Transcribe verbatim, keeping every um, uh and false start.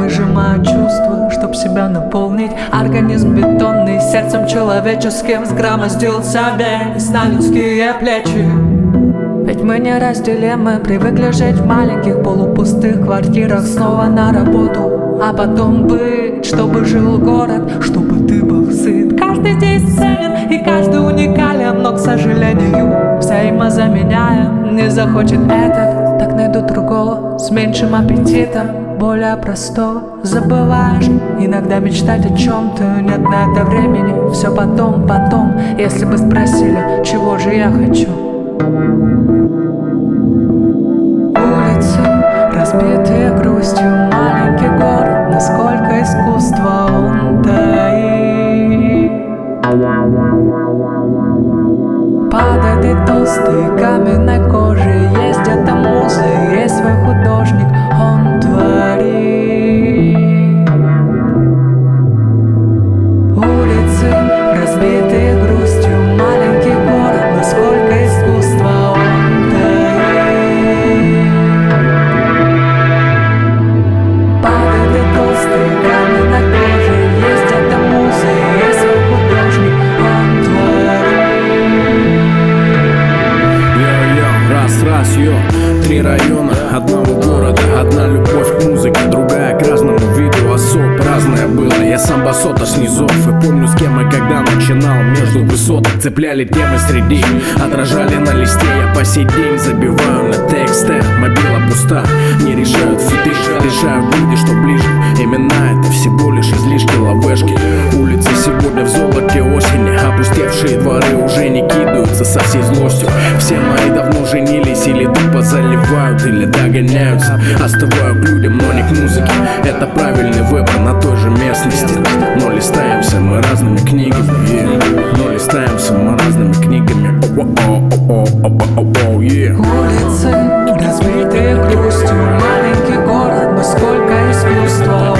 выжимаю чувства, чтоб себя наполнить. Организм бетонный, сердцем человеческим сгромоздился весь на людские плечи. Ведь мы не разделимы, привыкли жить в маленьких полупустых квартирах. Снова на работу, а потом быть, чтобы жил город, чтобы ты был сыт. Каждый здесь ценен и каждый уникален, но, к сожалению, взаимозаменяем. Не захочет этот, так найду другого с меньшим аппетитом, более простого. Забываешь иногда мечтать о чем-то, нет на это времени. Все потом, потом, если бы спросили, чего же я хочу. Улицы, разбитые грустью, маленький город, насколько искусство он таит. Под этой толстой каменной кожей есть где-то муза, есть свой художник, он творит. Улицы, разбитые грустью, маленький город, насколько искусство он таит. Под этой толстой каменной кожей есть где-то муза, есть свой художник, он творит. Йо-йо, раз-раз, йо. Три района одного города, одна любовь к музыке, другая к разному виду особ. Разное было, я сам басота снизов. И помню, с кем и когда начинал между высоток. Цепляли темы среди, отражали на листе. Я по сей день забиваю на тексты. Мобила пуста, не решают фиты, решают люди, что ближе. Имена это всего лишь излишки лавешки. Улицы сегодня в золоте осени, опустевшие дворы уже не кидаются со всей злостью. Все мои давно женились или тупо заливают, или догоняются. Остываю к людям, но не к музыке. Это правильный выбор на той же местности. Но листаемся мы разными книгами, yeah. Но листаемся мы разными книгами. Yeah. Улицы, разбитые грустью, маленький город, насколько искусство